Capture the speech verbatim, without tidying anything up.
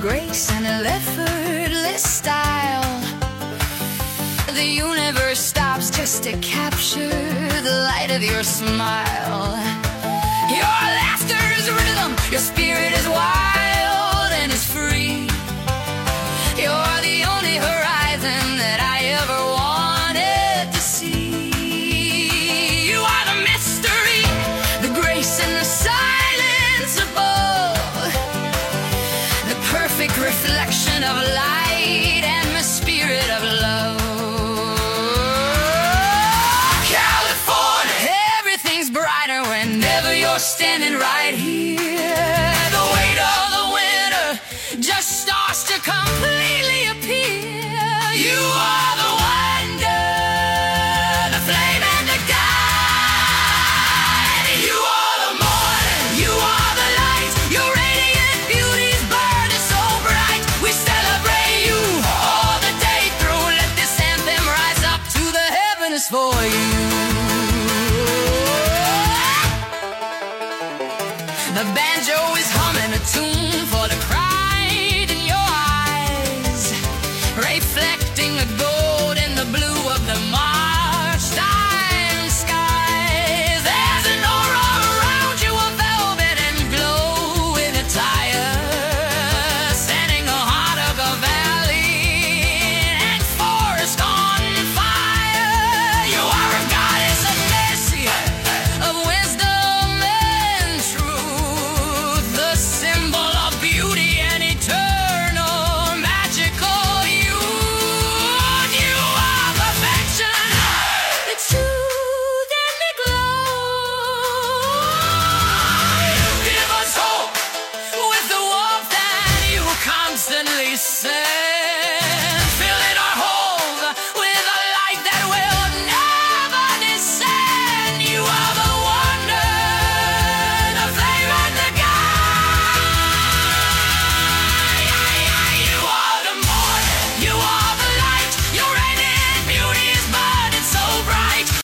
grace and effortless style. The universe stops just to capture the light of your smile. Your laughter is rhythm, your spirit is wild and is free. You're the only horizon that I ever wanted to see. You are the mystery, the grace and the silence above, the perfect reflection of light and the spirit of love. Whenever you're standing right here, the weight of the winter just starts to completely appear. You are the wonder, the flame and the guide. You are the morning, you are the light. Your radiant beauty's burning so bright. We celebrate you all the day through. Let this anthem rise up to the heavens for you. The banjo is humming a tune for the crowd.